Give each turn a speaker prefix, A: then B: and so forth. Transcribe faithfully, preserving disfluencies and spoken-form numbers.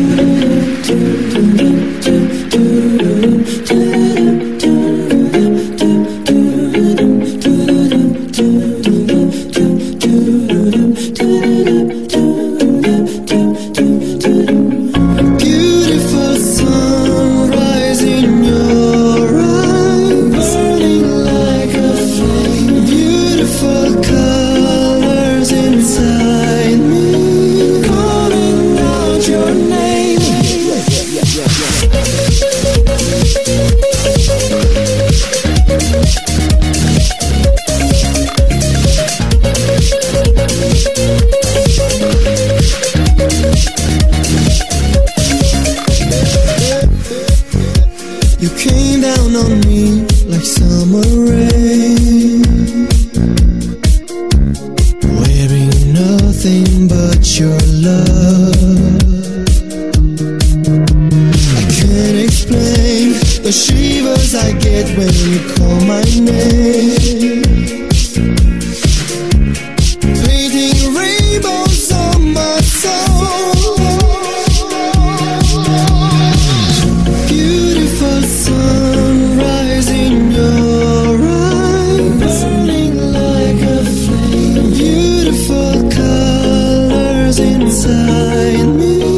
A: You came down on me like summer rain, wearing nothing but your love. I can't explain the shivers I get when you call my name, painting rainbows on my soul. Beautiful sunrise in your eyes, burning like a flame. Beautiful colors inside me.